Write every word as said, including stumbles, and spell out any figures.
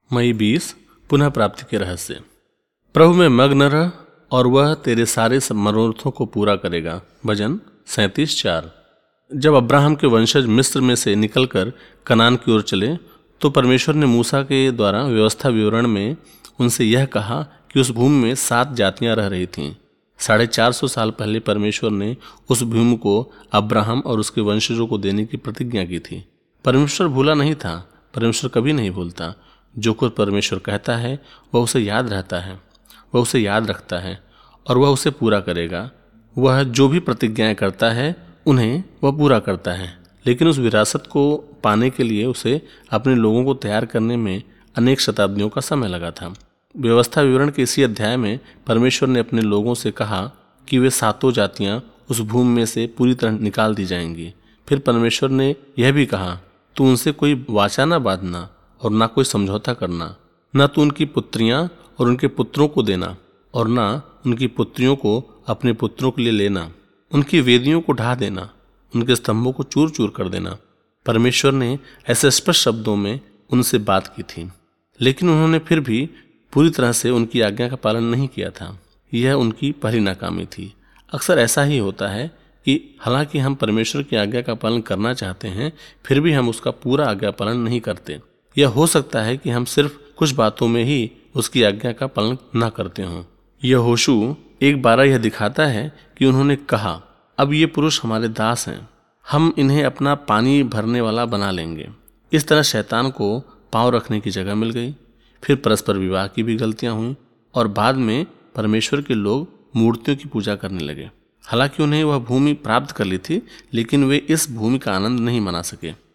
मई बीस पुनः प्राप्ति के रहस्य। प्रभु में मग्न रह और वह तेरे सारे मनोरथों को पूरा करेगा। भजन सैंतीस चार। जब अब्राहम के वंशज मिस्र में से निकलकर कनान की ओर चले तो परमेश्वर ने मूसा के द्वारा व्यवस्था विवरण में उनसे यह कहा कि उस भूमि में सात जातियां रह रही थीं। साढ़े चार सौ साल पहले परमेश्वर ने उस भूमि को अब्राहम और उसके वंशजों को देने की प्रतिज्ञा की थी। परमेश्वर भूला नहीं था। परमेश्वर कभी नहीं भूलता। जो कुछ परमेश्वर कहता है वह उसे याद रहता है, वह उसे याद रखता है और वह उसे पूरा करेगा। वह जो भी प्रतिज्ञाएं करता है उन्हें वह पूरा करता है। लेकिन उस विरासत को पाने के लिए उसे अपने लोगों को तैयार करने में अनेक शताब्दियों का समय लगा था। व्यवस्था विवरण के इसी अध्याय में परमेश्वर ने अपने लोगों से कहा कि वे सातों जातियां उस भूमि में से पूरी तरह निकाल दी जाएंगी। फिर परमेश्वर ने यह भी कहा, तू उनसे कोई वाचा ना बांधना और ना कोई समझौता करना, न तो उनकी पुत्रियां और उनके पुत्रों को देना और न उनकी पुत्रियों को अपने पुत्रों के लिए लेना। उनकी वेदियों को ढा देना, उनके स्तंभों को चूर चूर कर देना। परमेश्वर ने ऐसे स्पष्ट शब्दों में उनसे बात की थी, लेकिन उन्होंने फिर भी पूरी तरह से उनकी आज्ञा का पालन नहीं किया था। यह उनकी पहली नाकामी थी। अक्सर ऐसा ही होता है कि हालांकि हम परमेश्वर की आज्ञा का पालन करना चाहते हैं, फिर भी हम उसका पूरा आज्ञा पालन नहीं करते। यह हो सकता है कि हम सिर्फ कुछ बातों में ही उसकी आज्ञा का पालन न करते हों। यहोशू एक बारह यह दिखाता है कि उन्होंने कहा, अब ये पुरुष हमारे दास हैं, हम इन्हें अपना पानी भरने वाला बना लेंगे। इस तरह शैतान को पांव रखने की जगह मिल गई। फिर परस्पर विवाह की भी गलतियां हुई और बाद में परमेश्वर के लोग मूर्तियों की पूजा करने लगे। हालांकि उन्हें वह भूमि प्राप्त कर ली थी, लेकिन वे इस भूमि का आनंद नहीं मना सके।